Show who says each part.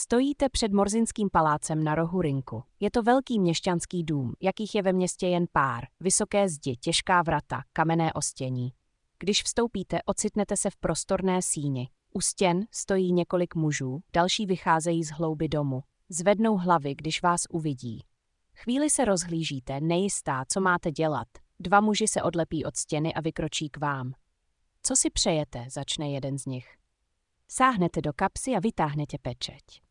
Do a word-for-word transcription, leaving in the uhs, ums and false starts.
Speaker 1: Stojíte před Morzinským palácem na rohu rynku. Je to velký měšťanský dům, jakých je ve městě jen pár. Vysoké zdi, těžká vrata, kamenné ostění. Když vstoupíte, ocitnete se v prostorné síni. U stěn stojí několik mužů, další vycházejí z hlouby domu. Zvednou hlavy, když vás uvidí. Chvíli se rozhlížíte, nejistá, co máte dělat. Dva muži se odlepí od stěny a vykročí k vám. Co si přejete, začne jeden z nich. Sáhnete do kapsy a vytáhnete pečeť.